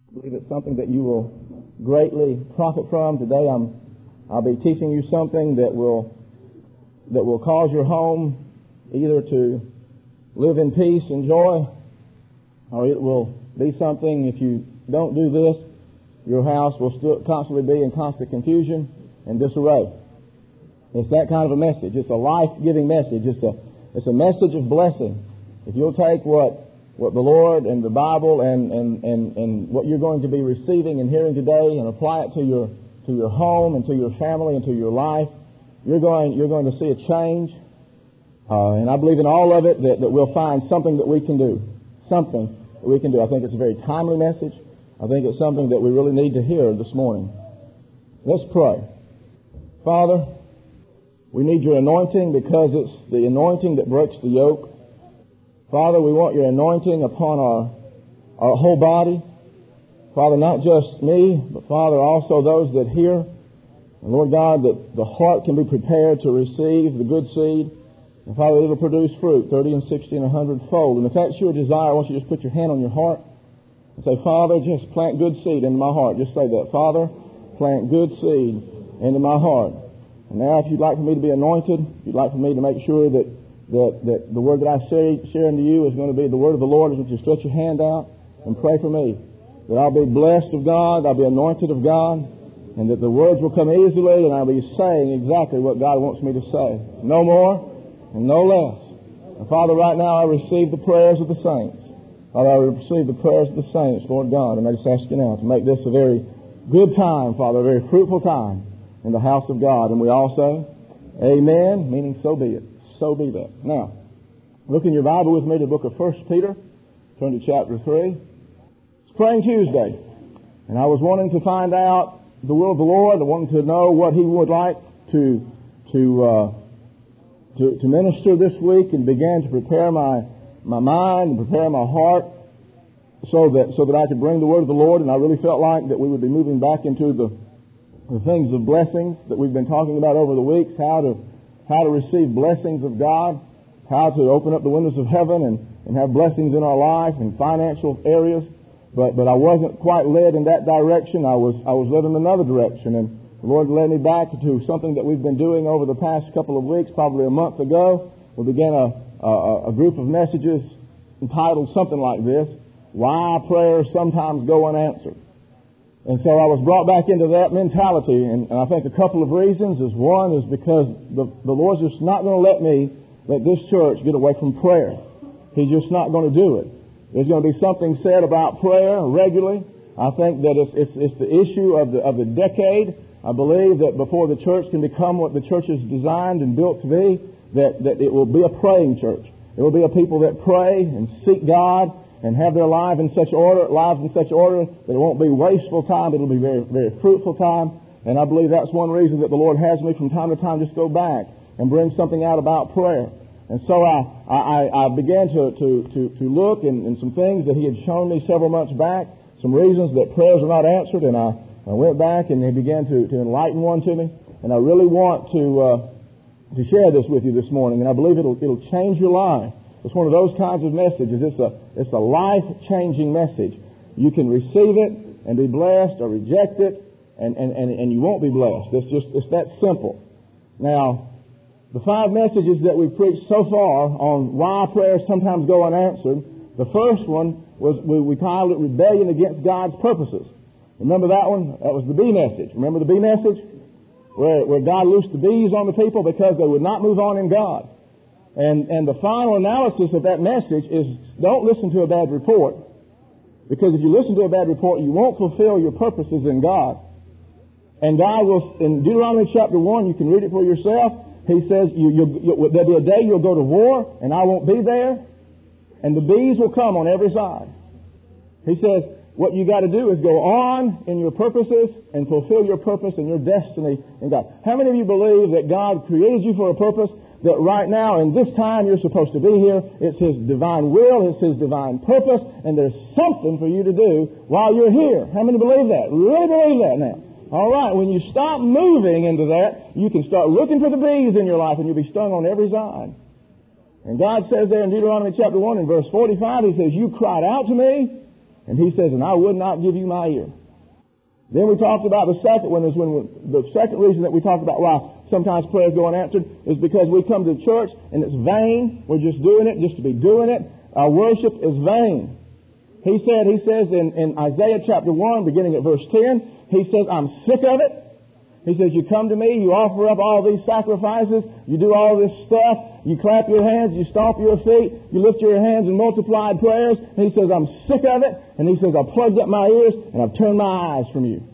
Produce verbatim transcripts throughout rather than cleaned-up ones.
I believe it's something that you will greatly profit from. Today I'm, I'll be teaching you something that will, that will cause your home either to live in peace and joy, or it will be something, if you don't do this, your house will still constantly be in constant confusion and disarray. It's that kind of a message. It's a life-giving message. It's a, it's a message of blessing. If you'll take what what the Lord and the Bible and, and, and, and what you're going to be receiving and hearing today and apply it to your to your home and to your family and to your life, you're going you're going to see a change. Uh, and I believe in all of it that, that we'll find something that we can do. Something that we can do. I think it's a very timely message. I think it's something that we really need to hear this morning. Let's pray. Father, we need your anointing because it's the anointing that breaks the yoke. Father, we want your anointing upon our our whole body. Father, not just me, but Father, also those that hear. And Lord God, that the heart can be prepared to receive the good seed. And Father, it'll produce fruit, thirty and sixty and a hundred fold. And if that's your desire, I want you to just put your hand on your heart and say, Father, just plant good seed into my heart. Just say that. Father, plant good seed into my heart. And now if you'd like for me to be anointed, if you'd like for me to make sure that That, that the word that I say, share unto you is going to be the word of the Lord. Would you stretch your hand out and pray for me? That I'll be blessed of God, I'll be anointed of God, and that the words will come easily, and I'll be saying exactly what God wants me to say. No more and no less. And Father, right now I receive the prayers of the saints. Father, I receive the prayers of the saints, Lord God, and I just ask you now to make this a very good time, Father, a very fruitful time in the house of God. And we all say, amen, meaning so be it. So be that. Now, look in your Bible with me to the book of First Peter. Turn to chapter three. It's Praying Tuesday. And I was wanting to find out the will of the Lord. I wanted to know what He would like to to uh, to, to minister this week, and began to prepare my my mind and prepare my heart so that so that I could bring the word of the Lord. And I really felt like that we would be moving back into the the things of blessings that we've been talking about over the weeks, how to how to receive blessings of God, how to open up the windows of heaven and, and have blessings in our life and financial areas. But but I wasn't quite led in that direction. I was I was led in another direction, and the Lord led me back to something that we've been doing over the past couple of weeks, probably a month ago. We began a, a, a group of messages entitled something like this: Why Prayers Sometimes Go Unanswered. And so I was brought back into that mentality, and, and I think a couple of reasons is one is because the, the Lord's just not going to let me let this church get away from prayer. He's just not going to do it. There's going to be something said about prayer regularly. I think that it's, it's, it's the issue of the, of the decade. I believe that before the church can become what the church is designed and built to be, that, that it will be a praying church. It will be a people that pray and seek God and have their life in such order, lives in such order that it won't be wasteful time, but it'll be very, very fruitful time. And I believe that's one reason that the Lord has me from time to time just go back and bring something out about prayer. And so I, I, I began to, to, to, to look in, in some things that He had shown me several months back, some reasons that prayers are not answered, and I, I went back and He began to, to enlighten one to me. And I really want to, uh, to share this with you this morning, and I believe it'll, it'll change your life. It's one of those kinds of messages. It's a, it's a life-changing message. You can receive it and be blessed, or reject it, and, and, and, and you won't be blessed. It's just, it's that simple. Now, the five messages that we've preached so far on why prayers sometimes go unanswered, the first one was, we, we titled it Rebellion Against God's Purposes. Remember that one? That was the bee message. Remember the bee message? Where, where God loosed the bees on the people because they would not move on in God. And, and the final analysis of that message is, don't listen to a bad report. Because if you listen to a bad report, you won't fulfill your purposes in God. And God will, in Deuteronomy chapter one, you can read it for yourself. He says, you, you'll, you'll, there'll be a day you'll go to war, and I won't be there. And the bees will come on every side. He says, what you got to do is go on in your purposes and fulfill your purpose and your destiny in God. How many of you believe that God created you for a purpose? That right now, in this time, you're supposed to be here. It's His divine will. It's His divine purpose. And there's something for you to do while you're here. How many believe that? Really believe that now? All right. When you stop moving into that, you can start looking for the bees in your life, and you'll be stung on every side. And God says there in Deuteronomy chapter one and verse forty-five, He says, you cried out to me, And he says, and I would not give you my ear. Then we talked about the second one is when we, the second reason that we talked about why sometimes prayers go unanswered is because we come to church and it's vain. We're just doing it just to be doing it. Our worship is vain. He said, he says in, in Isaiah chapter one, beginning at verse ten, he says, I'm sick of it. He says, you come to me, you offer up all these sacrifices, you do all this stuff, you clap your hands, you stomp your feet, you lift your hands in multiplied prayers. And he says, I'm sick of it. And he says, I've plugged up my ears and I've turned my eyes from you.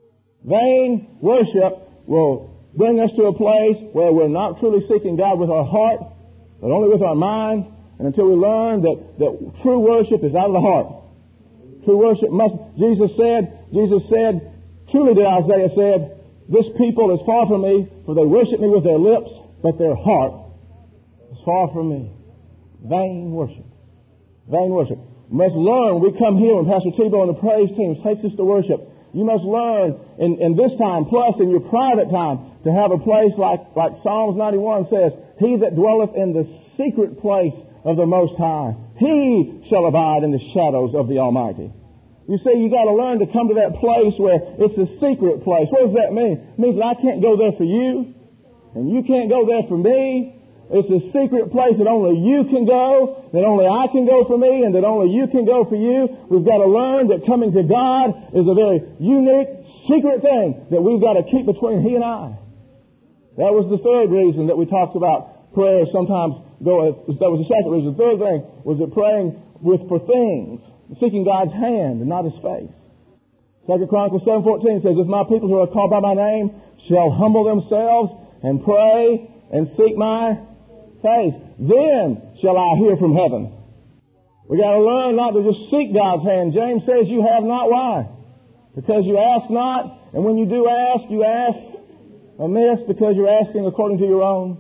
Vain worship will bring us to a place where we're not truly seeking God with our heart, but only with our mind. And until we learn that, that true worship is out of the heart. True worship must, Jesus said, Jesus said, truly did Isaiah said, this people is far from me, for they worship me with their lips, but their heart is far from me. Vain worship. Vain worship. We must learn. We come here when Pastor Tebow and the praise team takes us to worship. You must learn in, in this time, plus in your private time, to have a place like, like Psalms ninety-one says, he that dwelleth in the secret place of the Most High, he shall abide in the shadows of the Almighty. You see, you got to learn to come to that place where it's a secret place. What does that mean? It means that I can't go there for you, and you can't go there for me. It's a secret place that only you can go, that only I can go for me, and that only you can go for you. We've got to learn that coming to God is a very unique, secret thing that we've got to keep between He and I. That was the third reason that we talked about prayer sometimes go. That was the second reason. The third thing was that praying with for things, seeking God's hand and not His face. Second Chronicles seven fourteen says, if my people who are called by my name shall humble themselves and pray and seek my face, then shall I hear from heaven. We got to learn not to just seek God's hand. James says you have not. Why? Because you ask not, and when you do ask, you ask amiss because you're asking according to your own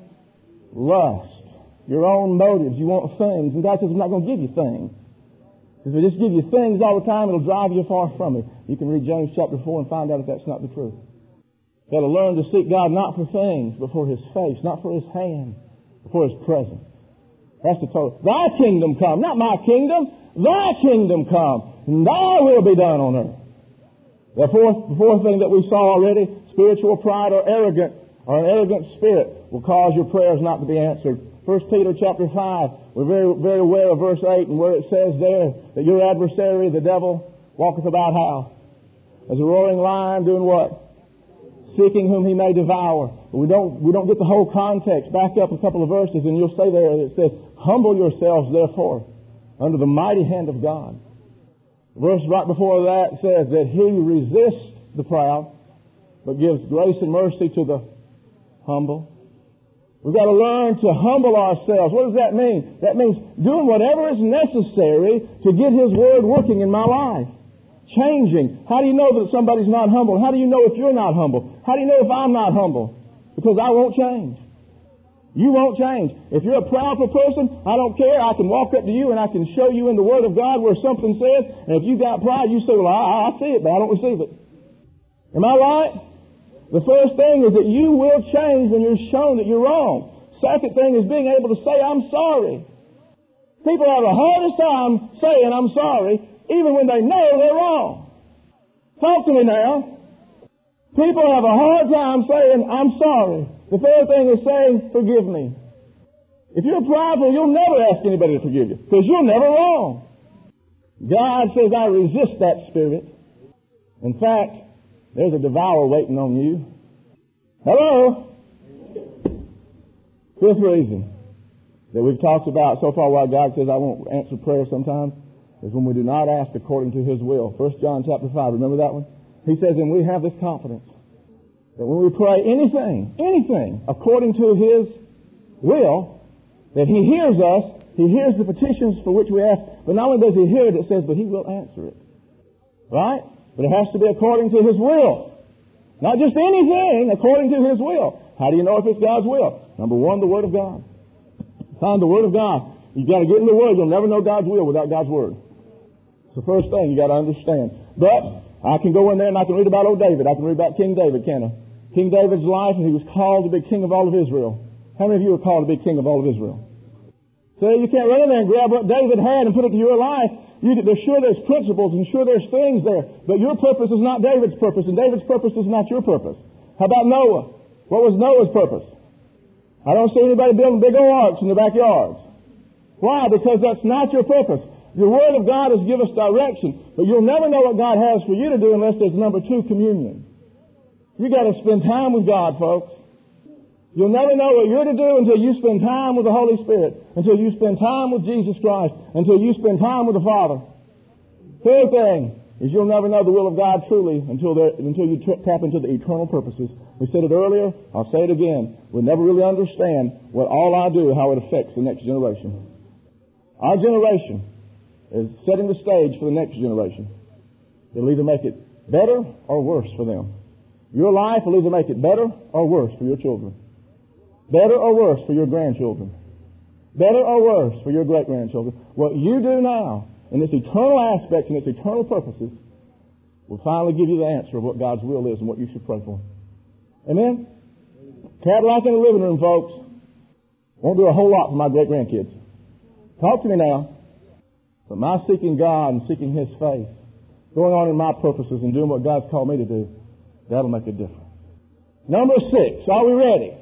lust, your own motives. You want things, and God says, I'm not going to give you things. If I just give you things all the time, it'll drive you far from me. You can read James chapter four and find out if that's not the truth. You've got to learn to seek God not for things, but for His face, not for His hand, but for His presence. That's the total. Thy kingdom come, not my kingdom. Thy kingdom come, and Thy will be done on earth. The fourth, the fourth thing that we saw already, spiritual pride or arrogant, or an arrogant spirit will cause your prayers not to be answered. First Peter chapter five, we're very, very aware of verse eight and where it says there that your adversary, the devil, walketh about how? As a roaring lion doing what? Seeking whom he may devour. But we don't, we don't get the whole context. Back up a couple of verses and you'll say there that it says, humble yourselves therefore under the mighty hand of God. The verse right before that says that He resists the proud, but gives grace and mercy to the humble. We've got to learn to humble ourselves. What does that mean? That means doing whatever is necessary to get His Word working in my life. Changing. How do you know that somebody's not humble? How do you know if you're not humble? How do you know if I'm not humble? Because I won't change. You won't change. If you're a proudful person, I don't care. I can walk up to you and I can show you in the Word of God where something says, and if you got pride, you say, well, I, I see it, but I don't receive it. Am I right? The first thing is that you will change when you're shown that you're wrong. Second thing is being able to say, I'm sorry. People have the hardest time saying, I'm sorry, even when they know they're wrong. Talk to me now. People have a hard time saying, I'm sorry. The third thing is saying, forgive me. If you're prideful, you'll never ask anybody to forgive you, because you're never wrong. God says, I resist that spirit. In fact, there's a devourer waiting on you. Hello? Fifth reason that we've talked about so far why God says I won't answer prayer sometimes is when we do not ask according to His will. First John chapter five, remember that one? He says, and we have this confidence that when we pray anything, anything according to His will, that He hears us, He hears the petitions for which we ask, but not only does He hear it, it says, but He will answer it. Right? But it has to be according to His will. Not just anything, according to His will. How do you know if it's God's will? Number one, the Word of God. Find the Word of God. You've got to get in the Word. You'll never know God's will without God's Word. It's the first thing you got to understand. But I can go in there and I can read about old David. I can read about King David, can I? King David's life, and he was called to be king of all of Israel. How many of you are called to be king of all of Israel? So you can't run in there and grab what David had and put it to your life. You, there's sure there's principles and sure there's things there, but your purpose is not David's purpose, and David's purpose is not your purpose. How about Noah? What was Noah's purpose? I don't see anybody building big old arks in their backyards. Why? Because that's not your purpose. The Word of God has given us direction, but you'll never know what God has for you to do unless there's number two, communion. You got to spend time with God, folks. You'll never know what you're to do until you spend time with the Holy Spirit, until you spend time with Jesus Christ, until you spend time with the Father. Third thing is you'll never know the will of God truly until there, until you t- tap into the eternal purposes. We said it earlier. I'll say it again. We'll never really understand what all I do, how it affects the next generation. Our generation is setting the stage for the next generation. It'll either make it better or worse for them. Your life will either make it better or worse for your children. Better or worse for your grandchildren. Better or worse for your great-grandchildren. What you do now in its eternal aspects and its eternal purposes will finally give you the answer of what God's will is and what you should pray for. Amen? Cadillac in the living room, folks. Won't do a whole lot for my great-grandkids. Talk to me now. But my seeking God and seeking His face, going on in my purposes and doing what God's called me to do, that'll make a difference. Number six. Are we ready?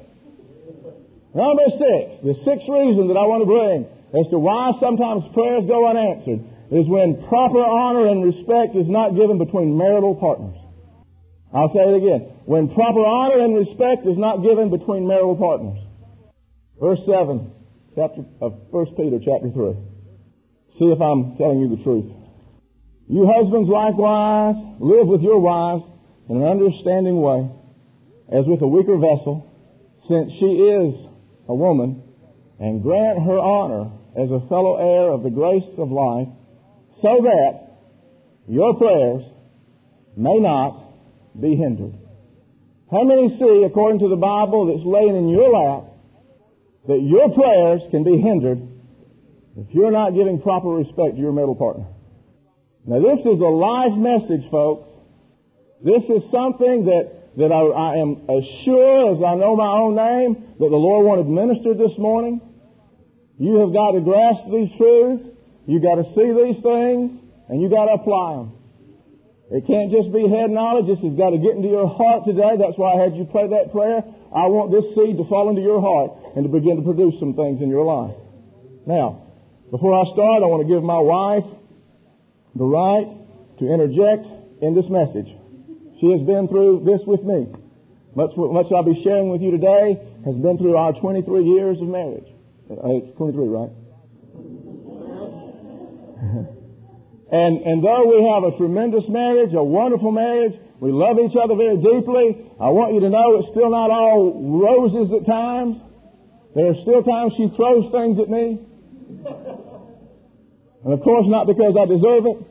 Number six. The sixth reason that I want to bring as to why sometimes prayers go unanswered is when proper honor and respect is not given between marital partners. I'll say it again. When proper honor and respect is not given between marital partners. Verse seven, chapter of First Peter, chapter three. See if I'm telling you the truth. You husbands likewise live with your wives in an understanding way, as with a weaker vessel, since she is a woman, and grant her honor as a fellow heir of the grace of life, so that your prayers may not be hindered. How many see, according to the Bible that's laying in your lap, that your prayers can be hindered if you're not giving proper respect to your marital partner? Now, this is a life message, folks. This is something that that I, I am as sure as I know my own name that the Lord wanted ministered this morning. You have got to grasp these truths. You've got to see these things, and you've got to apply them. It can't just be head knowledge. This has got to get into your heart today. That's why I had you pray that prayer. I want this seed to fall into your heart and to begin to produce some things in your life. Now, before I start, I want to give my wife the right to interject in this message. She has been through this with me. Much, much I'll be sharing with you today has been through our twenty-three years of marriage. Uh, it's twenty-three, right? and, and though we have a tremendous marriage, a wonderful marriage, we love each other very deeply, I want you to know it's still not all roses at times. There are still times she throws things at me. And of course not because I deserve it.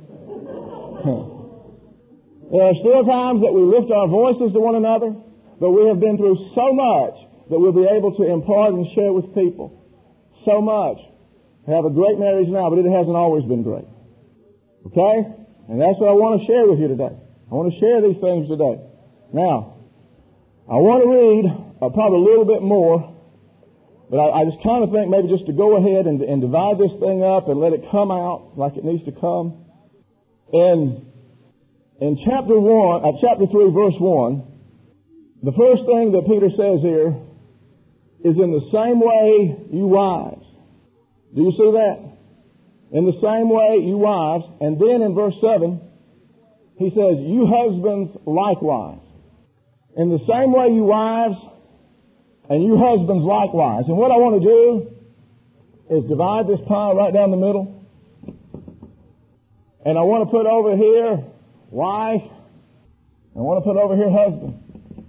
There are still times that we lift our voices to one another, but we have been through so much that we'll be able to impart and share with people. So much. We have a great marriage now, but it hasn't always been great. Okay? And that's what I want to share with you today. I want to share these things today. Now, I want to read uh, probably a little bit more, but I, I just kind of think maybe just to go ahead and, and divide this thing up and let it come out like it needs to come. And in chapter one, uh, chapter three, verse one, the first thing that Peter says here is, in the same way, you wives. Do you see that? In the same way, you wives. And then in verse seven, he says, you husbands likewise. In the same way, you wives, and you husbands likewise. And what I want to do is divide this pie right down the middle. And I want to put over here wife. I want to put over here husband.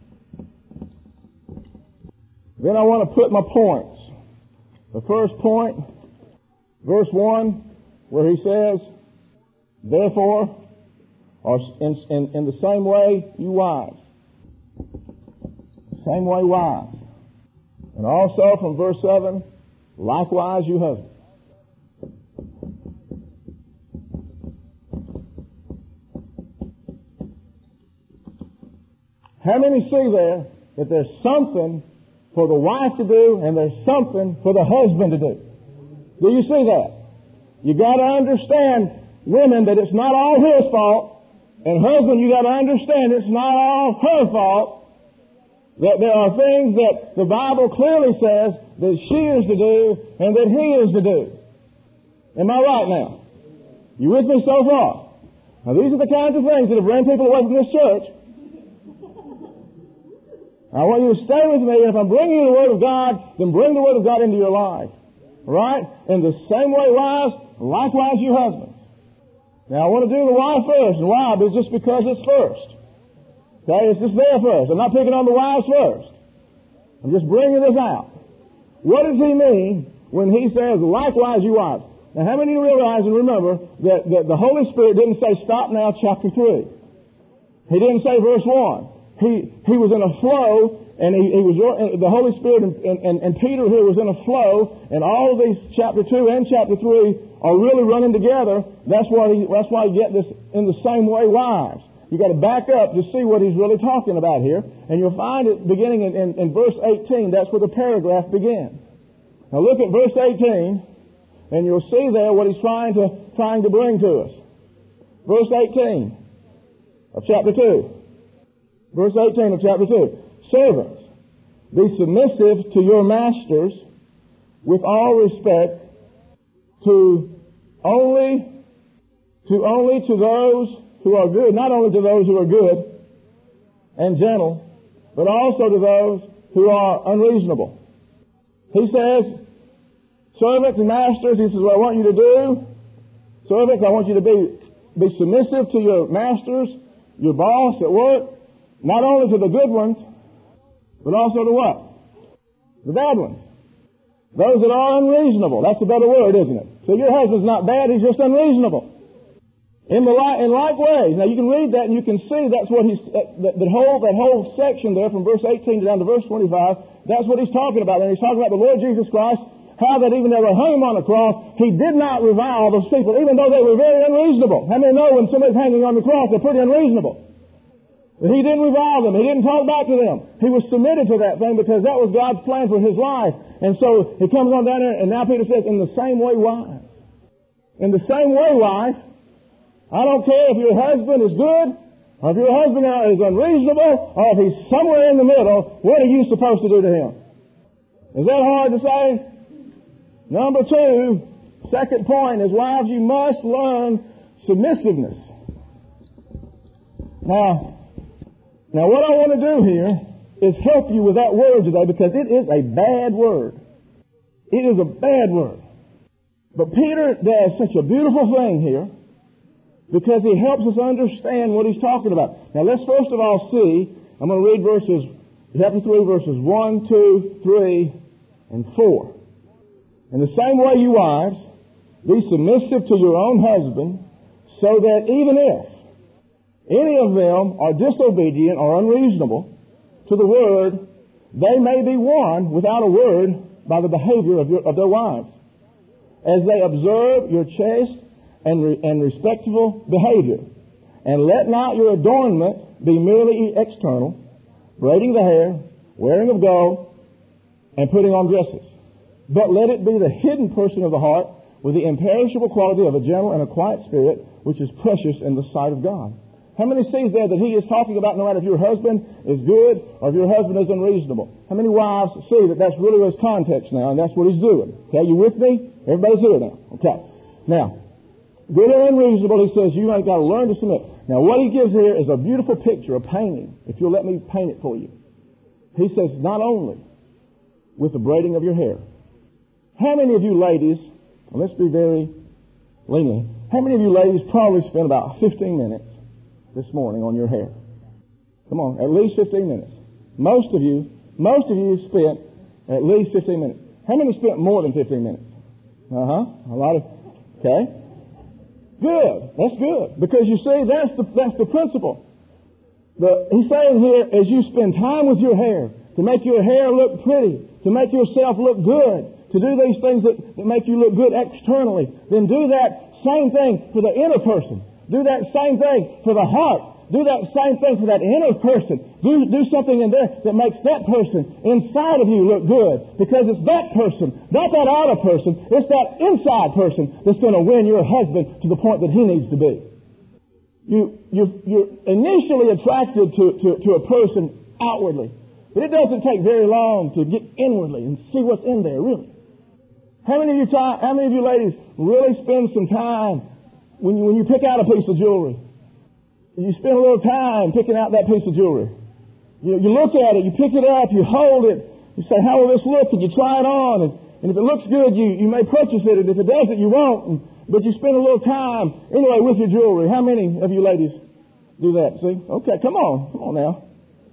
Then I want to put my points. The first point, verse one, where he says, therefore, or in, in, in the same way, you wives. Same way, wives. And also from verse seven, likewise, you husbands. How many see there that there's something for the wife to do and there's something for the husband to do? Do you see that? You got to understand, women, that it's not all his fault. And husband, you got to understand it's not all her fault. That there are things that the Bible clearly says that she is to do and that he is to do. Am I right now? You with me so far? Now these are the kinds of things that have ran people away from this church. I want you to stay with me. If I'm bringing you the Word of God, then bring the Word of God into your life. Right? In the same way, wives, likewise you husbands. Now I want to do the wife first. And why? It's just because it's first. Okay? It's just there first. I'm not picking on the wives first. I'm just bringing this out. What does he mean when he says, likewise you wives? Now how many of you realize and remember that, that the Holy Spirit didn't say, stop now, chapter three. He didn't say verse one. He, he was in a flow, and he, he was, the Holy Spirit and, and, and Peter here was in a flow, and all of these, chapter two and chapter three, are really running together. That's why he, that's why you get this in the same way, wives. You got to back up to see what he's really talking about here, and you'll find it beginning in, in, in verse eighteen. That's where the paragraph begins. Now look at verse eighteen, and you'll see there what he's trying to trying to bring to us. Verse eighteen of chapter two. Verse eighteen of chapter two. Servants, be submissive to your masters with all respect, to only, to only to those who are good, not only to those who are good and gentle, but also to those who are unreasonable. He says, servants and masters, he says, what I want you to do, servants, I want you to be, be submissive to your masters, your boss at work, not only to the good ones, but also to what? The bad ones. Those that are unreasonable. That's a better word, isn't it? So your husband's not bad, he's just unreasonable. In the li- in like ways. Now you can read that and you can see that's what he's, uh, that, that whole, that whole section there from verse eighteen down to verse twenty-five, that's what he's talking about. And he's talking about the Lord Jesus Christ, how that even though they hung him on the cross, he did not revile those people, even though they were very unreasonable. How many know when somebody's hanging on the cross, they're pretty unreasonable? But he didn't revile them. He didn't talk back to them. He was submitted to that thing because that was God's plan for his life. And so he comes on down there, and now Peter says, in the same way, wives. In the same way, wife, I don't care if your husband is good, or if your husband is unreasonable, or if he's somewhere in the middle, what are you supposed to do to him? Is that hard to say? Number two, second point is, wives, you must learn submissiveness. Now, now what I want to do here is help you with that word today, because it is a bad word. It is a bad word. But Peter does such a beautiful thing here, because he helps us understand what he's talking about. Now let's first of all see, I'm going to read verses, chapter three, verses one, two, three, and four. In the same way, you wives, be submissive to your own husband, so that even if any of them are disobedient or unreasonable to the word, they may be won without a word by the behavior of, your, of their wives, as they observe your chaste and, re, and respectful behavior. And let not your adornment be merely external, braiding the hair, wearing of gold, and putting on dresses. But let it be the hidden person of the heart, with the imperishable quality of a gentle and a quiet spirit, which is precious in the sight of God. How many sees there that he is talking about no matter if your husband is good or if your husband is unreasonable? How many wives see that that's really his context now, and that's what he's doing? Okay, you with me? Everybody's here now. Okay. Now, good and unreasonable, he says, you ain't got to learn to submit. Now, what he gives here is a beautiful picture, a painting, if you'll let me paint it for you. He says, not only with the braiding of your hair. How many of you ladies, well, let's be very lenient, how many of you ladies probably spent about fifteen minutes this morning on your hair? Come on, at least fifteen minutes. Most of you, most of you spent at least fifteen minutes. How many spent more than fifteen minutes? Uh-huh. A lot of, okay. Good. That's good. Because you see, that's the, that's the principle. The, he's saying here, as you spend time with your hair, to make your hair look pretty, to make yourself look good, to do these things that, that make you look good externally, then do that same thing for the inner person. Do that same thing for the heart. do that same thing for that inner person. Do, do something in there that makes that person inside of you look good. Because it's that person, not that outer person, it's that inside person that's going to win your husband to the point that he needs to be. You, you, you're initially attracted to, to, to a person outwardly. But it doesn't take very long to get inwardly and see what's in there, really. How many of you, try, how many of you ladies really spend some time when you, when you pick out a piece of jewelry? You spend a little time picking out that piece of jewelry. You, you look at it, you pick it up, you hold it, you say, how will this look? And you try it on. And, and if it looks good, you, you may purchase it. And if it doesn't, you won't. And, but you spend a little time anyway with your jewelry. How many of you ladies do that? See? Okay, come on. Come on now.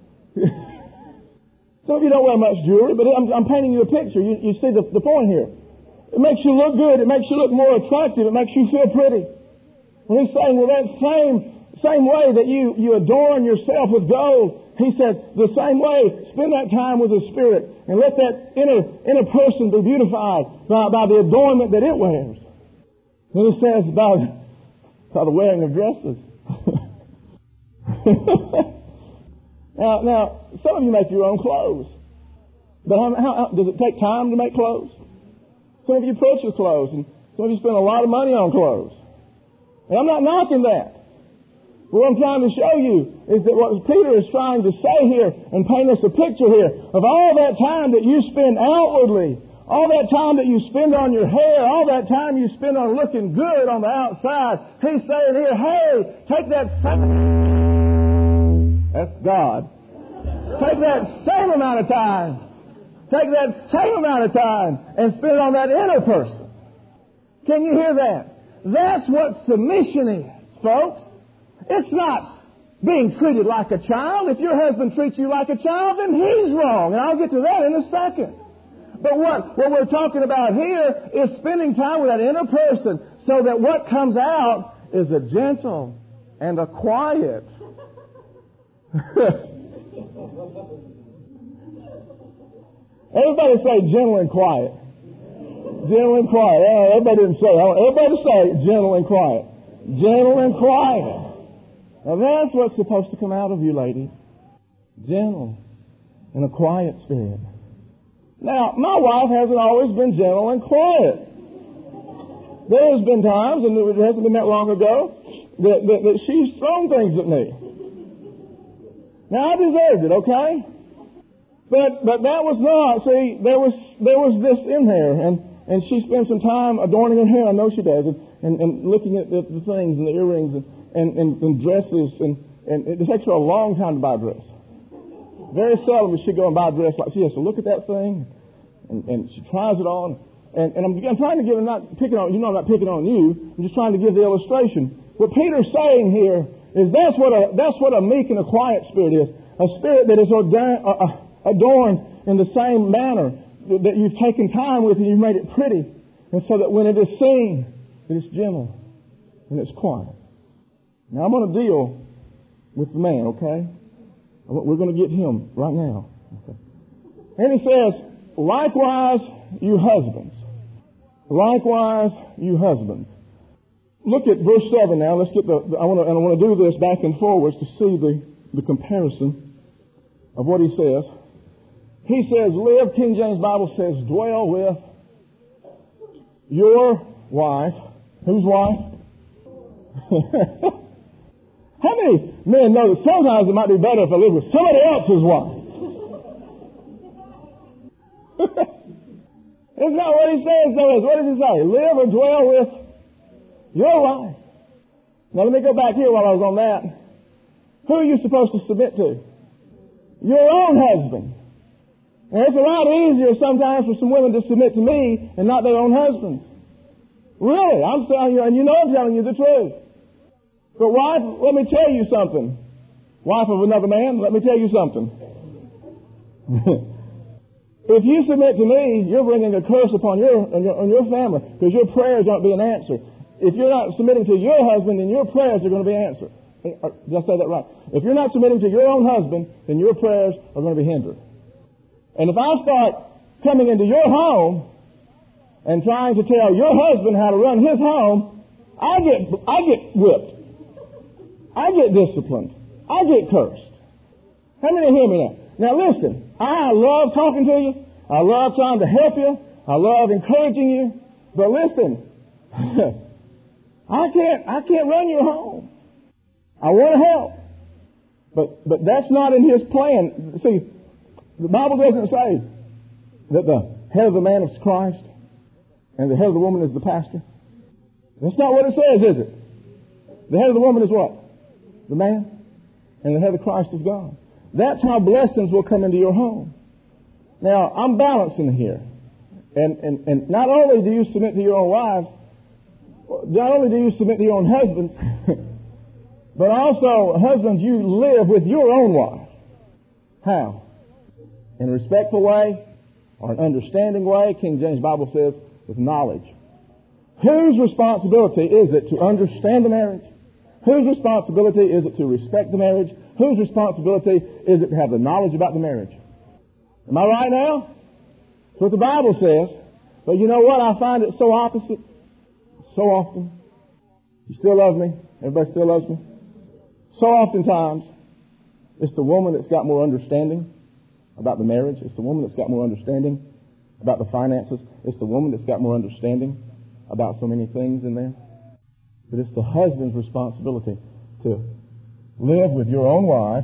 Some of you don't wear much jewelry, but I'm, I'm painting you a picture. You, you see the, the point here. It makes you look good. It makes you look more attractive. It makes you feel pretty. And he's saying, well, that same same way that you, you adorn yourself with gold, he says, the same way, spend that time with the Spirit and let that inner inner person be beautified by, by the adornment that it wears. And he says about, by the wearing of dresses. now, now, some of you make your own clothes. But how, how, how, does it take time to make clothes? Some of you purchase clothes, and some of you spend a lot of money on clothes. And I'm not knocking that. But what I'm trying to show you is that what Peter is trying to say here and paint us a picture here of all that time that you spend outwardly, all that time that you spend on your hair, all that time you spend on looking good on the outside. He's saying here, hey, take that same, that's God. Take that same amount of time. Take that same amount of time and spend it on that inner person. Can you hear that? That's what submission is, folks. It's not being treated like a child. If your husband treats you like a child, then he's wrong. And I'll get to that in a second. But what, what we're talking about here is spending time with that inner person so that what comes out is a gentle and a quiet. Everybody say gentle and quiet. Gentle and quiet. Yeah, everybody didn't say it. Everybody say gentle and quiet. Gentle and quiet. Now that's what's supposed to come out of you, ladies. Gentle and a quiet spirit. Now, my wife hasn't always been gentle and quiet. There's been times, and it hasn't been that long ago, that, that, that she's thrown things at me. Now, I deserved it, okay? But but that was not, see, there was there was this in there, and, and she spent some time adorning her hair, I know she does, and, and, and looking at the, the things and the earrings and, and, and, and dresses, and, and it takes her a long time to buy a dress. Very seldom does she go and buy a dress like she has to look at that thing, and, and she tries it on, and, and I'm, I'm trying to give, I'm not picking on, you know I'm not picking on you, I'm just trying to give the illustration. What Peter's saying here is that's what a, that's what a meek and a quiet spirit is, a spirit that is ordained, uh, uh, adorned in the same manner that you've taken time with and you've made it pretty. And so that when it is seen, that it's gentle and it's quiet. Now I'm going to deal with the man, okay? We're going to get him right now. Okay. And he says, likewise, you husbands. Likewise, you husbands. Look at verse seven now. Let's get the, I want to, and I want to do this back and forwards to see the, the comparison of what he says. He says, live, King James Bible says, dwell with your wife. Whose wife? How many men know that sometimes it might be better if I live with somebody else's wife? Isn't that what he says, though? What does he say? Live or dwell with your wife. Now let me go back here while I was on that. Who are you supposed to submit to? Your own husband. And it's a lot easier sometimes for some women to submit to me and not their own husbands. Really, I'm telling you, and you know I'm telling you the truth. But wife, let me tell you something. Wife of another man, let me tell you something. If you submit to me, you're bringing a curse upon your, on your, on your family because your prayers aren't being answered. If you're not submitting to your husband, then your prayers are going to be answered. Did I say that right? If you're not submitting to your own husband, then your prayers are going to be hindered. And if I start coming into your home and trying to tell your husband how to run his home, I get I get whipped. I get disciplined. I get cursed. How many hear me now? Now listen, I love talking to you. I love trying to help you. I love encouraging you. But listen, I can't, I can't run your home. I want to help. But, but that's not in His plan. See, the Bible doesn't say that the head of the man is Christ and the head of the woman is the pastor. That's not what it says, is it? The head of the woman is what? The man. And the head of Christ is God. That's how blessings will come into your home. Now, I'm balancing here. And, and, and not only do you submit to your own wives, not only do you submit to your own husbands, but also, husbands, you live with your own wife. How? In a respectful way or an understanding way. King James Bible says with knowledge. Whose responsibility is it to understand the marriage? Whose responsibility is it to respect the marriage? Whose responsibility is it to have the knowledge about the marriage? Am I right now? That's what the Bible says. But you know what? I find it so opposite. So often. You still love me? Everybody still loves me? So oftentimes, it's the woman that's got more understanding about the marriage. It's the woman that's got more understanding about the finances. It's the woman that's got more understanding about so many things in there. But it's the husband's responsibility to live with your own wife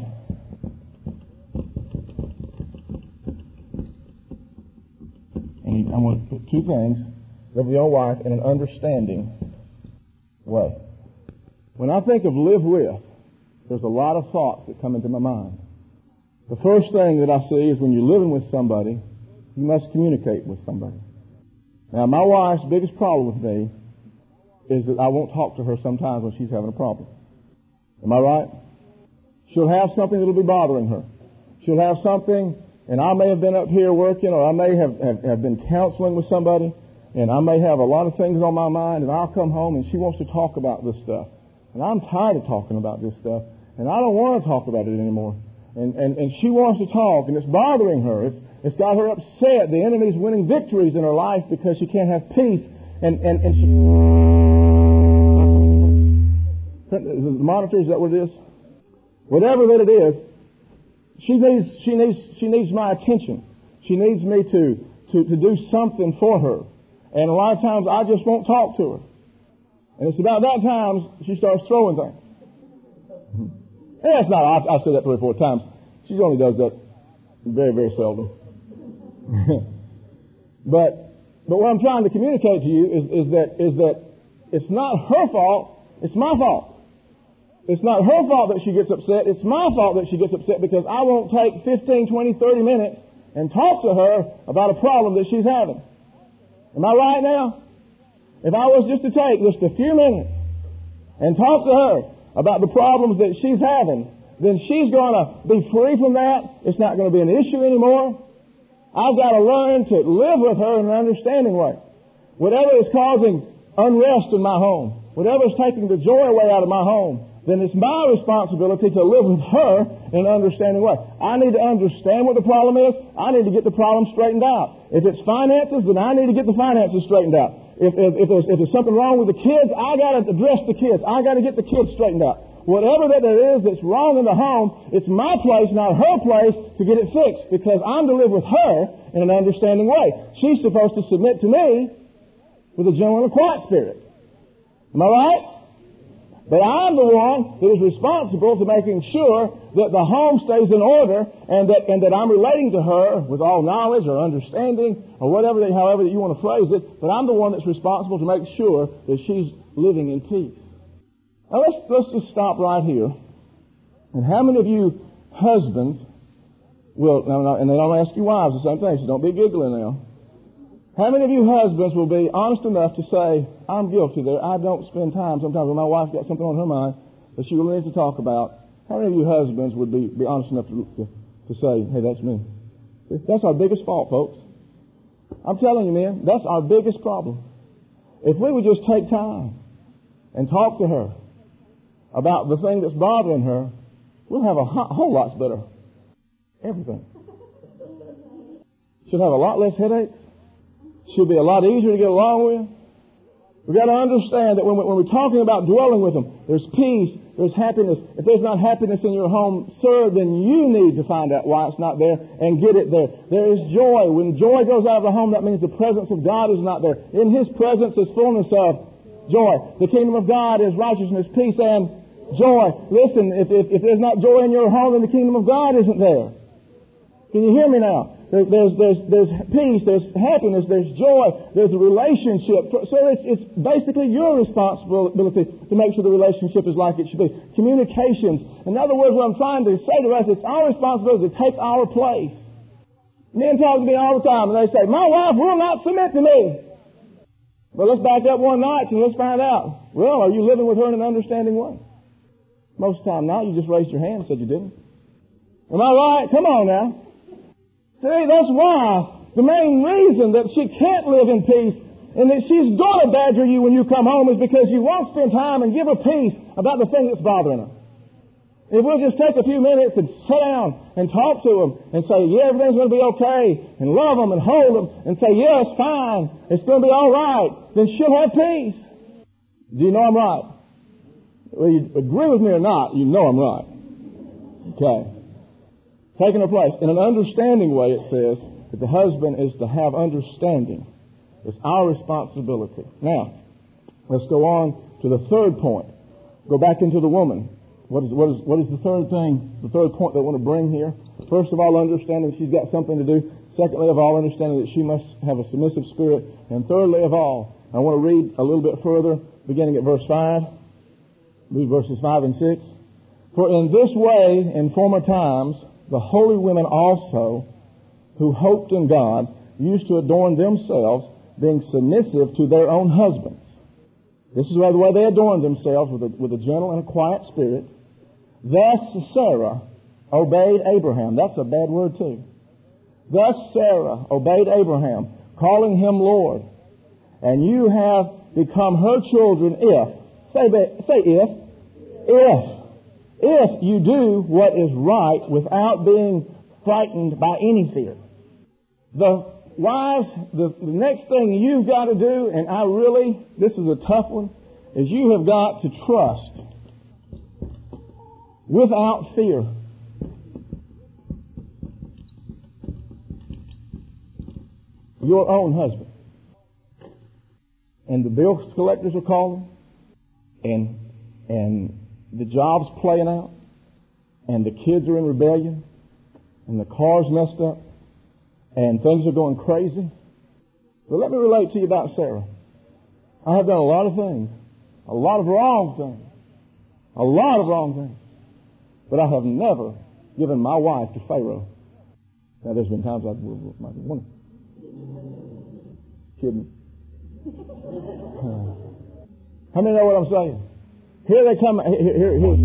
and I want to put two things. Live with your own wife in an understanding way. When I think of live with, there's a lot of thoughts that come into my mind. The first thing that I see is when you're living with somebody, you must communicate with somebody. Now, my wife's biggest problem with me is that I won't talk to her sometimes when she's having a problem. Am I right? She'll have something that'll be bothering her. She'll have something, and I may have been up here working, or I may have, have, have been counseling with somebody, and I may have a lot of things on my mind, and I'll come home and she wants to talk about this stuff. And I'm tired of talking about this stuff, and I don't want to talk about it anymore. And, and, and she wants to talk, and it's bothering her. It's, it's got her upset. The enemy's winning victories in her life because she can't have peace. And, and, and she... The monitor, is that what it is? Whatever that it is, she needs, she needs, she needs my attention. She needs me to, to, to do something for her. And a lot of times I just won't talk to her. And it's about that time she starts throwing things. Yeah, it's not. I've, I've said that three or four times. She only does that very, very seldom. but, but what I'm trying to communicate to you is, is that, is that it's not her fault. It's my fault. It's not her fault that she gets upset. It's my fault that she gets upset because I won't take fifteen, twenty, thirty minutes and talk to her about a problem that she's having. Am I right now? If I was just to take just a few minutes and talk to her about the problems that she's having, then she's going to be free from that. It's not going to be an issue anymore. I've got to learn to live with her in an understanding way. Whatever is causing unrest in my home, whatever is taking the joy away out of my home, then it's my responsibility to live with her in an understanding way. I need to understand what the problem is. I need to get the problem straightened out. If it's finances, then I need to get the finances straightened out. If, if, if, there's, if there's something wrong with the kids, I got to address the kids. I got to get the kids straightened out. Whatever that there is that's wrong in the home, it's my place, not her place, to get it fixed because I'm to live with her in an understanding way. She's supposed to submit to me with a gentle and quiet spirit. Am I right? But I'm the one that is responsible to making sure that the home stays in order and that and that I'm relating to her with all knowledge or understanding or whatever, that, however that you want to phrase it. But I'm the one that's responsible to make sure that she's living in peace. Now let's let's just stop right here. And how many of you husbands will, now, and then I'll ask you wives the same thing, so don't be giggling now. How many of you husbands will be honest enough to say, I'm guilty there. I don't spend time sometimes when my wife's got something on her mind that she really needs to talk about. How many of you husbands would be, be honest enough to, to, to say, hey, that's me? That's our biggest fault, folks. I'm telling you, man, that's our biggest problem. If we would just take time and talk to her about the thing that's bothering her, we'll have a whole lot better everything. She'll have a lot less headaches. She'll be a lot easier to get along with. We've got to understand that when, we, when we're talking about dwelling with Him, there's peace, there's happiness. If there's not happiness in your home, sir, then you need to find out why it's not there and get it there. There is joy. When joy goes out of the home, that means the presence of God is not there. In His presence is fullness of joy. The kingdom of God is righteousness, peace, and joy. Listen, if, if, if there's not joy in your home, then the kingdom of God isn't there. Can you hear me now? There's, there's, there's peace, there's happiness, there's joy, there's a relationship. So it's, it's basically your responsibility to make sure the relationship is like it should be. Communications. In other words, what I'm trying to say to us, it's our responsibility to take our place. Men talk to me all the time and they say, my wife will not submit to me. But let's back up one night and let's find out. Well, are you living with her in an understanding way? Most of the time not. You just raised your hand and said you didn't. Am I right? Come on now. See, that's why the main reason that she can't live in peace and that she's going to badger you when you come home is because you won't spend time and give her peace about the thing that's bothering her. If we'll just take a few minutes and sit down and talk to them and say, yeah, everything's going to be okay, and love them and hold them and say, yeah, it's fine, it's going to be all right, then she'll have peace. Do you know I'm right? Well, you agree with me or not, you know I'm right. Okay. Taking her place. In an understanding way, it says that the husband is to have understanding. It's our responsibility. Now, let's go on to the third point. Go back into the woman. What is, what is, what is the third thing, the third point that I want to bring here? First of all, understanding that she's got something to do. Secondly of all, understanding that she must have a submissive spirit. And thirdly of all, I want to read a little bit further, beginning at verse five. Read verses five and six. For in this way, in former times, the holy women also, who hoped in God, used to adorn themselves, being submissive to their own husbands. This is the way they adorned themselves, with a, with a gentle and a quiet spirit. Thus Sarah obeyed Abraham. That's a bad word too. Thus Sarah obeyed Abraham, calling him Lord. And you have become her children if, say, say if, if, if you do what is right without being frightened by any fear. The wives, the, the next thing you've got to do, and I really, this is a tough one, is you have got to trust without fear. Your own husband. And the bill collectors are calling, and and the job's playing out, and the kids are in rebellion, and the car's messed up, and things are going crazy. But let me relate to you about Sarah. I have done a lot of things, a lot of wrong things, a lot of wrong things, but I have never given my wife to Pharaoh. Now, there's been times I've might be wondering. Kidding. How many know what I'm saying? Here they come. Here, here, here.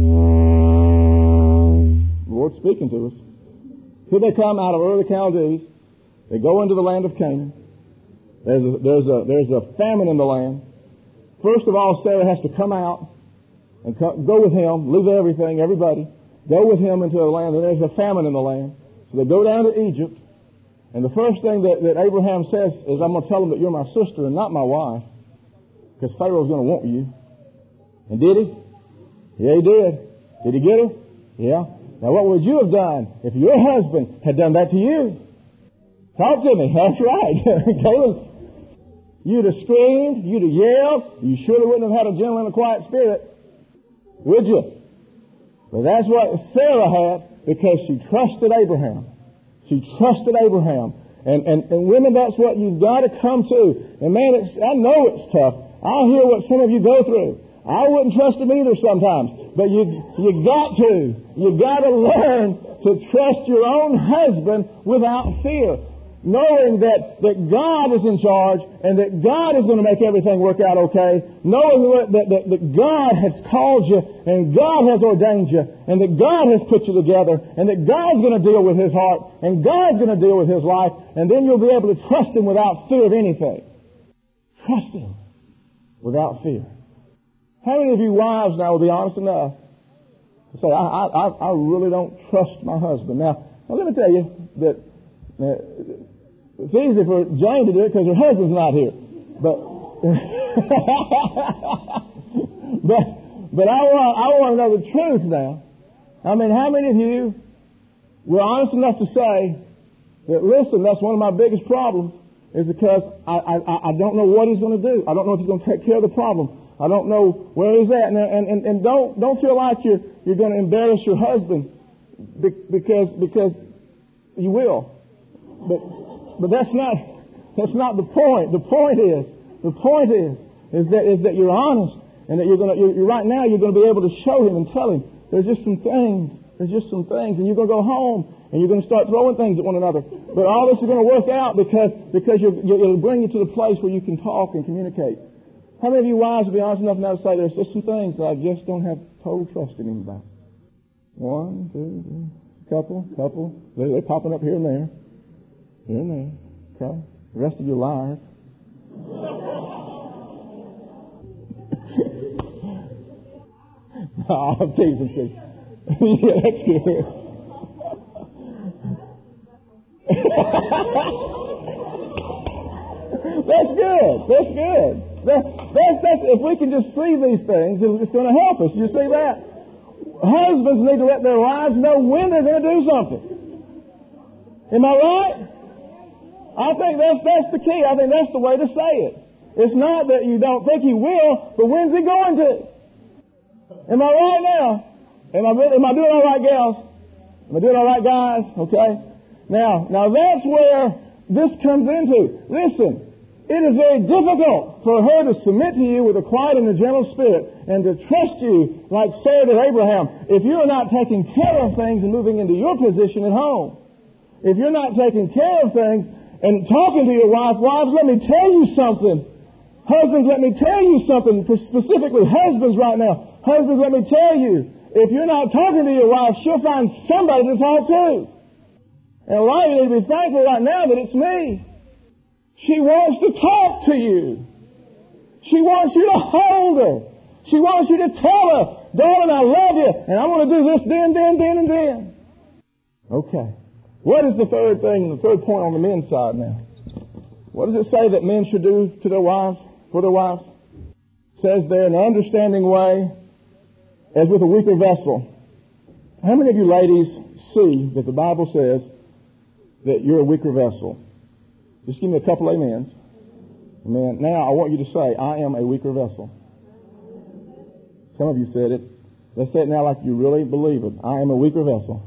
The Lord's speaking to us. Here they come out of Ur of the Chaldees. They go into the land of Canaan. There's a, there's a, there's a famine in the land. First of all, Sarah has to come out and come, go with him, leave everything, everybody, go with him into the land. And there's a famine in the land. So they go down to Egypt. And the first thing that, that Abraham says is, I'm going to tell them that you're my sister and not my wife, because Pharaoh's going to want you. And did he? Yeah, he did. Did he get her? Yeah. Now, what would you have done if your husband had done that to you? Talk to me. That's right. Caleb, you'd have screamed. You'd have yelled. You surely wouldn't have had a gentle and a quiet spirit, would you? But that's what Sarah had, because she trusted Abraham. She trusted Abraham. And, and, and women, that's what you've got to come to. And man, it's, I know it's tough. I hear what some of you go through. I wouldn't trust him either sometimes. But you, you got to. You got to learn to trust your own husband without fear. Knowing that, that God is in charge and that God is going to make everything work out okay. Knowing that, that, that God has called you and God has ordained you and that God has put you together and that God's going to deal with His heart and God's going to deal with His life, and then you'll be able to trust Him without fear of anything. Trust Him without fear. How many of you wives now will be honest enough to say, I, I, I really don't trust my husband? Now, now let me tell you that uh, it's easy for Jane to do it because her husband's not here. But but but I want I want to know the truth now. I mean, how many of you were honest enough to say that, listen, that's one of my biggest problems, is because I, I, I don't know what he's going to do. I don't know if he's going to take care of the problem. I don't know where he's at. And, and, and don't, don't feel like you're, you're going to embarrass your husband because, because you will. But, but that's not, that's not the point. The point is, the point is, is that, is that you're honest and that you're going to, you're, right now you're going to be able to show him and tell him there's just some things, there's just some things, and you're going to go home and you're going to start throwing things at one another. But all this is going to work out because, because you're, you're, it'll bring you to the place where you can talk and communicate. How many of you wives will be honest enough now to say there's just some things that I just don't have total trust in him about? One, two, three, couple, couple. They're, they're popping up here and there. Here and there. Okay. The rest of you liars. Oh, I'm teasing, Steve. Yeah, that's good. That's good. That's good. That, that's, that's, if we can just see these things, it's going to help us. You see that? Husbands need to let their wives know when they're going to do something. Am I right? I think that's, that's the key. I think that's the way to say it. It's not that you don't think he will, but when's he going to? Am I right now? Am I, am I doing all right, gals? Am I doing all right, guys? Okay. Now, now that's where this comes into. Listen. It is very difficult for her to submit to you with a quiet and a gentle spirit and to trust you like Sarah did Abraham if you're not taking care of things and moving into your position at home. If you're not taking care of things and talking to your wife, wives, let me tell you something. Husbands, let me tell you something, specifically husbands right now. Husbands, let me tell you, if you're not talking to your wife, she'll find somebody to talk to. And a lot of you need to be thankful right now that it's me. She wants to talk to you. She wants you to hold her. She wants you to tell her, darling, I love you, and I want to do this then, then, then, and then. Okay. What is the third thing, the third point on the men's side now? What does it say that men should do to their wives, for their wives? It says there, in an understanding way, as with a weaker vessel. How many of you ladies see that the Bible says that you're a weaker vessel? Just give me a couple amens. Amen. Now I want you to say, I am a weaker vessel. Some of you said it. Let's say it now like you really believe it. I am a weaker vessel.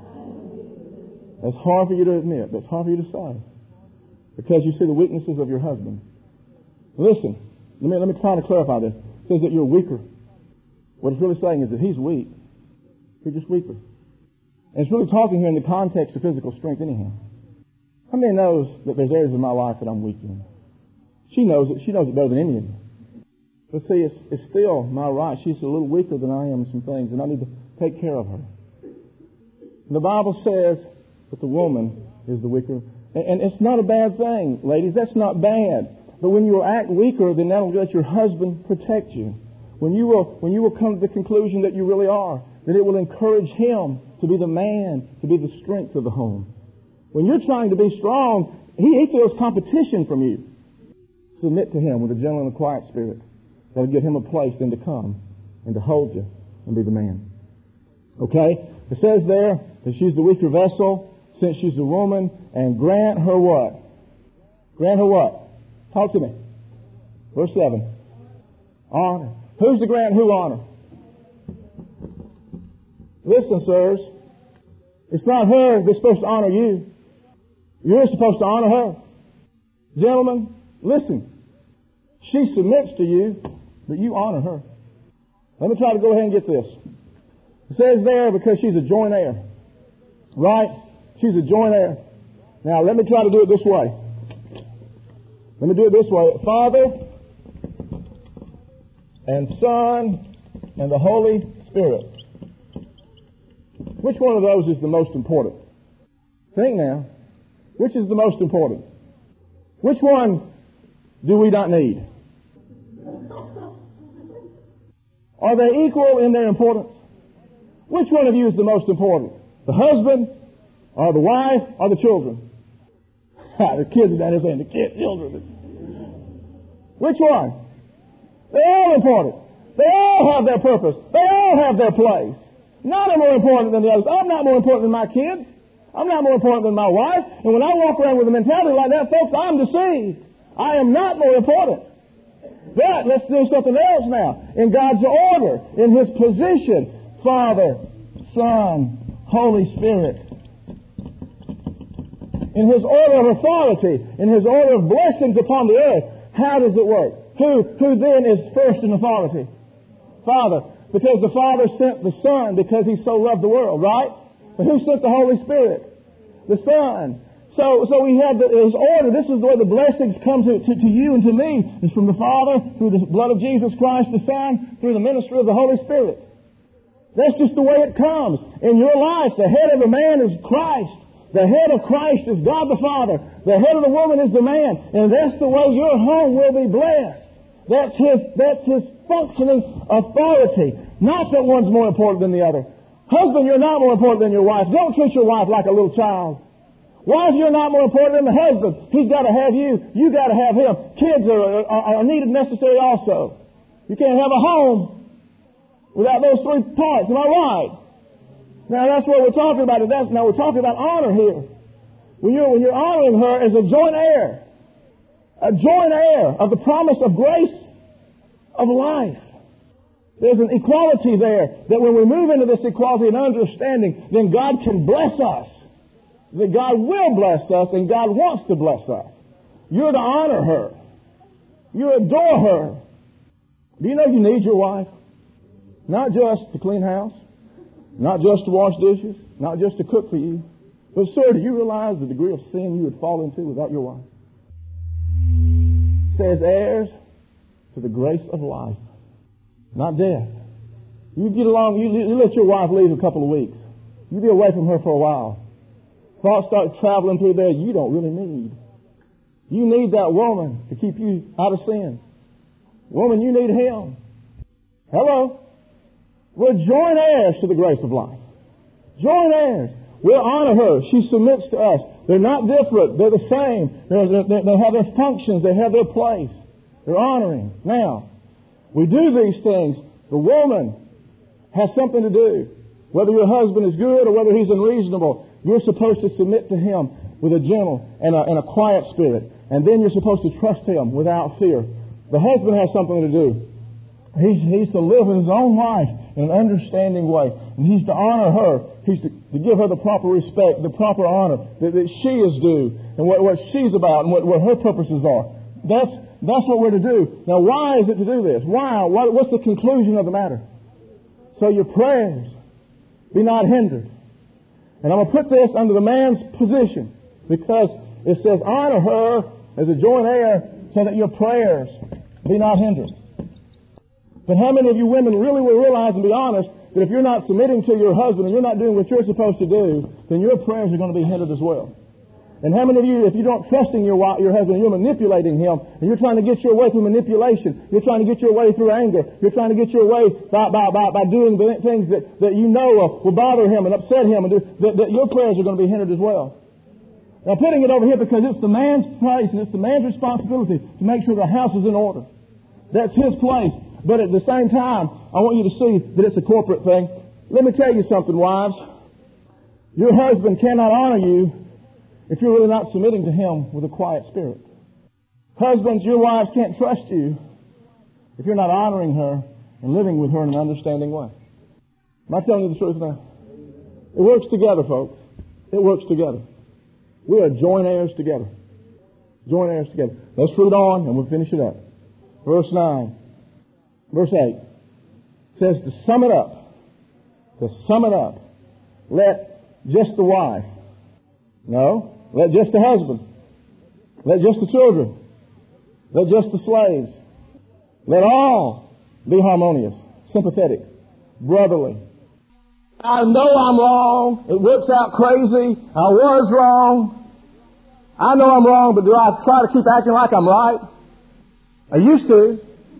That's hard for you to admit. That's hard for you to say. Because you see the weaknesses of your husband. Listen, let me, let me try to clarify this. It says that you're weaker. What it's really saying is that he's weak. You're just weaker. And it's really talking here in the context of physical strength anyhow. How many knows that there's areas of my life that I'm weak in? She knows it. She knows it better than any of you. But see, it's, it's still my right. She's a little weaker than I am in some things, and I need to take care of her. And the Bible says that the woman is the weaker. And, and it's not a bad thing, ladies. That's not bad. But when you will act weaker, then that will let your husband protect you. When you will, when you will come to the conclusion that you really are, then it will encourage him to be the man, to be the strength of the home. When you're trying to be strong, he, he feels competition from you. Submit to him with a gentle and a quiet spirit. That'll give him a place then to come and to hold you and be the man. Okay? It says there that she's the weaker vessel, since she's a woman, and grant her what? Grant her what? Talk to me. Verse seven. Honor. Who's to grant who honor? Listen, sirs. It's not her that's supposed to honor you. You're supposed to honor her. Gentlemen, listen. She submits to you, but you honor her. Let me try to go ahead and get this. It says there because she's a joint heir. Right? She's a joint heir. Now, let me try to do it this way. Let me do it this way. Father and Son and the Holy Spirit. Which one of those is the most important? Think now. Which is the most important? Which one do we not need? Are they equal in their importance? Which one of you is the most important? The husband, or the wife, or the children? The kids are down here saying, the kids, children. Which one? They're all important. They all have their purpose. They all have their place. None are more important than the others. I'm not more important than my kids. I'm not more important than my wife. And when I walk around with a mentality like that, folks, I'm deceived. I am not more important. But let's do something else now. In God's order, in His position, Father, Son, Holy Spirit. In His order of authority, in His order of blessings upon the earth, how does it work? Who, who then is first in authority? Father. Because the Father sent the Son because He so loved the world, right? But who sent the Holy Spirit? The Son. So, so we have the, His order. This is the way the blessings come to, to, to you and to me. It's from the Father, through the blood of Jesus Christ, the Son, through the ministry of the Holy Spirit. That's just the way it comes. In your life, the head of a man is Christ. The head of Christ is God the Father. The head of the woman is the man. And that's the way your home will be blessed. That's His, that's His functioning authority. Not that one's more important than the other. Husband, you're not more important than your wife. Don't treat your wife like a little child. Wife, you're not more important than the husband. He's got to have you. You got to have him. Kids are, are, are needed, necessary also. You can't have a home without those three parts. Am I right? Now that's what we're talking about. That's, now we're talking about honor here. When you're, when you're honoring her as a joint heir, a joint heir of the promise of grace of life. There's an equality there that when we move into this equality and understanding, then God can bless us. That God will bless us and God wants to bless us. You're to honor her. You adore her. Do you know you need your wife? Not just to clean house, not just to wash dishes, not just to cook for you. But sir, do you realize the degree of sin you would fall into without your wife? It says heirs to the grace of life, not death. You get along, you, you let your wife leave a couple of weeks. You be away from her for a while. Thoughts start traveling through there you don't really need. You need that woman to keep you out of sin. Woman, you need him. Hello? We're joint heirs to the grace of life. Joint heirs. We'll honor her. She submits to us. They're not different. They're the same. They're, they're, they have their functions. They have their place. They're honoring. Now, we do these things. The woman has something to do. Whether your husband is good or whether he's unreasonable, you're supposed to submit to him with a gentle and a, and a quiet spirit. And then you're supposed to trust him without fear. The husband has something to do. He's, he's to live his own life in an understanding way. And he's to honor her. He's to, to give her the proper respect, the proper honor that, that she is due, and what, what she's about and what, what her purposes are. That's, that's what we're to do. Now, why is it to do this? Why? What, what's the conclusion of the matter? So your prayers be not hindered. And I'm going to put this under the man's position because it says honor her as a joint heir so that your prayers be not hindered. But how many of you women really will realize and be honest that if you're not submitting to your husband and you're not doing what you're supposed to do, then your prayers are going to be hindered as well? And how many of you, if you don't trust in your wife, your husband, you're manipulating him, and you're trying to get your way through manipulation, you're trying to get your way through anger, you're trying to get your way by, by, by, by doing the things that, that you know will bother him and upset him, and do, that, that your prayers are going to be hindered as well. Now, putting it over here because it's the man's place and it's the man's responsibility to make sure the house is in order. That's his place. But at the same time, I want you to see that it's a corporate thing. Let me tell you something, wives. Your husband cannot honor you if you're really not submitting to him with a quiet spirit. Husbands, your wives can't trust you if you're not honoring her and living with her in an understanding way. Am I telling you the truth now? It works together, folks. It works together. We are joint heirs together. Joint heirs together. Let's read on and we'll finish it up. Verse nine. Verse eight. It says to sum it up. To sum it up. Let just the wife. No. Let just the husband. Let just the children. Let just the slaves. Let all be harmonious, sympathetic, brotherly. I know I'm wrong. It whips out crazy. I was wrong. I know I'm wrong, but do I try to keep acting like I'm right? I used to.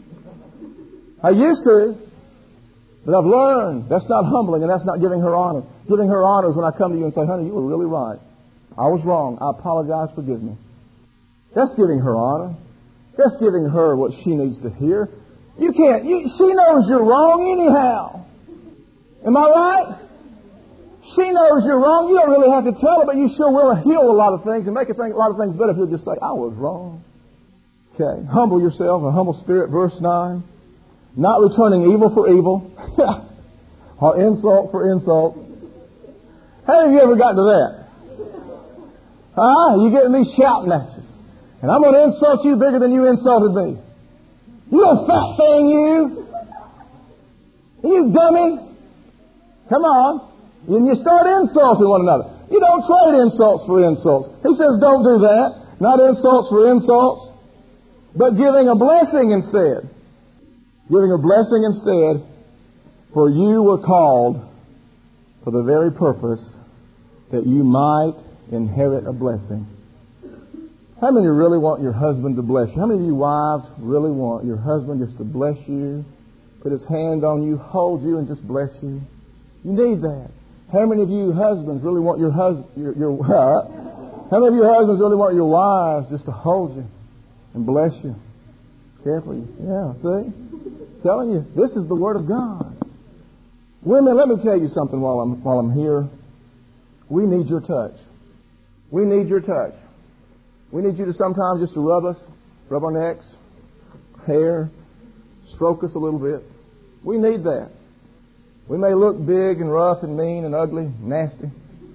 I used to. But I've learned that's not humbling and that's not giving her honor. Giving her honor is when I come to you and say, honey, you were really right. I was wrong. I apologize. Forgive me. That's giving her honor. That's giving her what she needs to hear. You can't. You, she knows you're wrong anyhow. Am I right? She knows you're wrong. You don't really have to tell her, but you sure will heal a lot of things and make a, thing, a lot of things better if you'll just say, I was wrong. Okay. Humble yourself, a humble spirit. Verse nine. Not returning evil for evil or insult for insult. How have you ever gotten to that? Huh? You getting these shouting matches. And I'm going to insult you bigger than you insulted me. You old fat thing, you. You dummy. Come on. And you start insulting one another. You don't trade insults for insults. He says don't do that. Not insults for insults, but giving a blessing instead. Giving a blessing instead, for you were called for the very purpose that you might inherit a blessing. How many really want your husband to bless you? How many of you wives really want your husband just to bless you, put his hand on you, hold you, and just bless you? You need that. How many of you husbands really want your husband, your, your how many of you husbands really want your wives just to hold you and bless you? Carefully. Yeah, see? I'm telling you, this is the Word of God. Women, let me tell you something while I'm while I'm here. We need your touch. We need your touch. We need you to sometimes just to rub us, rub our necks, hair, stroke us a little bit. We need that. We may look big and rough and mean and ugly, and nasty.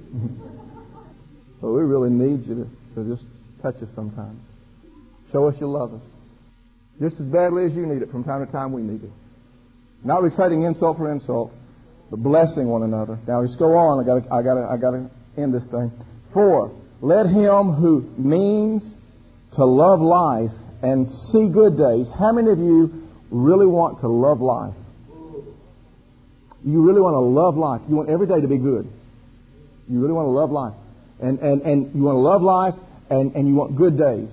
But we really need you to, to just touch us sometimes. Show us you love us. Just as badly as you need it, from time to time we need it. Not retreating insult for insult, but blessing one another. Now let's go on. I got I got I got to end this thing. Four. Let him who means to love life and see good days. How many of you really want to love life? You really want to love life. You want every day to be good. You really want to love life. And and, and you want to love life and, and you want good days.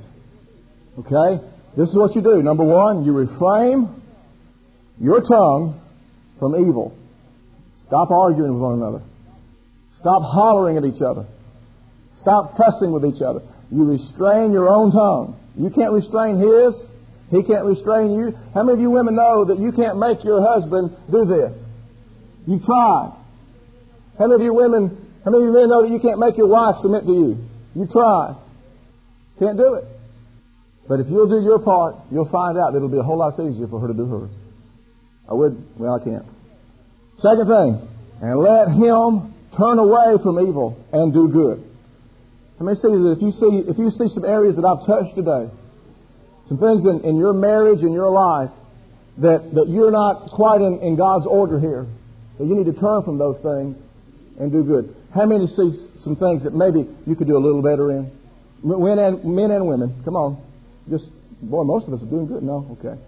Okay? This is what you do. Number one, you refrain your tongue from evil. Stop arguing with one another. Stop hollering at each other. Stop fussing with each other. You restrain your own tongue. You can't restrain his. He can't restrain you. How many of you women know that you can't make your husband do this? You've tried. How many of you women, how many of you men know that you can't make your wife submit to you? You've tried. Can't do it. But if you'll do your part, you'll find out that it'll be a whole lot easier for her to do hers. I would, well, I can't. Second thing, and let him turn away from evil and do good. Let me see that if you see if you see some areas that I've touched today, some things in, in your marriage, in your life, that, that you're not quite in, in God's order here, that you need to turn from those things and do good. How many see some things that maybe you could do a little better in? Men and, men and women, come on. Just, boy, most of us are doing good. No? Okay.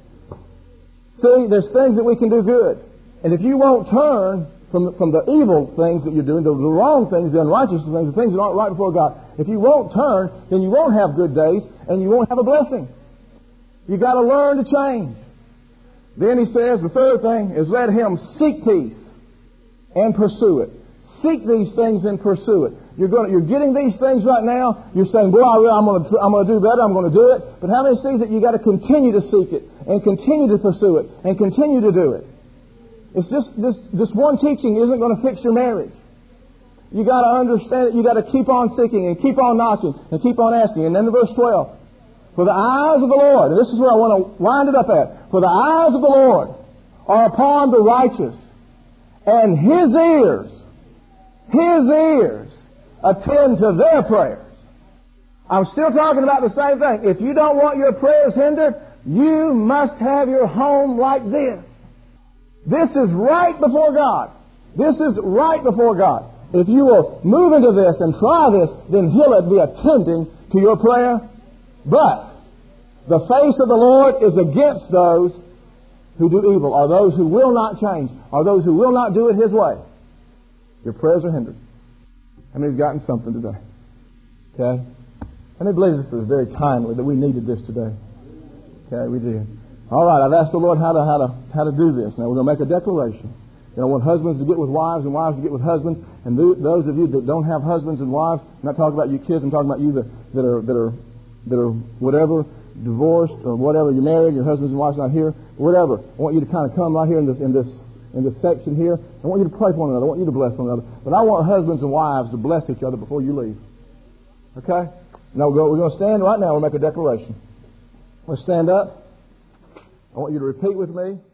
See, there's things that we can do good. And if you won't turn from, from the evil things that you're doing, the, the wrong things, the unrighteous things, the things that aren't right before God, if you won't turn, then you won't have good days and you won't have a blessing. You've got to learn to change. Then he says, the third thing is let him seek peace and pursue it. Seek these things and pursue it. You're going to, you're getting these things right now. You're saying, boy, I really, I'm going to, I'm going to do better. I'm going to do it. But how many see that you got to continue to seek it and continue to pursue it and continue to do it? It's just this, this one teaching isn't going to fix your marriage. You got to understand that you got to keep on seeking and keep on knocking and keep on asking. And then in verse twelve, for the eyes of the Lord, and this is where I want to wind it up at. For the eyes of the Lord are upon the righteous, and His ears, His ears attend to their prayers. I'm still talking about the same thing. If you don't want your prayers hindered, you must have your home like this. This is right before God. This is right before God. If you will move into this and try this, then He'll be attending to your prayer. But the face of the Lord is against those who do evil, or those who will not change, or those who will not do it His way. Your prayers are hindered. How many's gotten something today? Okay? How many believes this is very timely, that we needed this today? Okay, we did. All right, I've asked the Lord how to how to how to do this. Now we're going to make a declaration. You know, I want husbands to get with wives and wives to get with husbands. And th- those of you that don't have husbands and wives, I'm not talking about you kids. I'm talking about you that, that are that are that are whatever. divorced or whatever, you're married, your husband and wife's not here, whatever. I want you to kind of come right here in this in this in this section here. I want you to pray for one another. I want you to bless one another. But I want husbands and wives to bless each other before you leave. Okay? Now we're going to stand right now. We'll make a declaration. Let's stand up. I want you to repeat with me.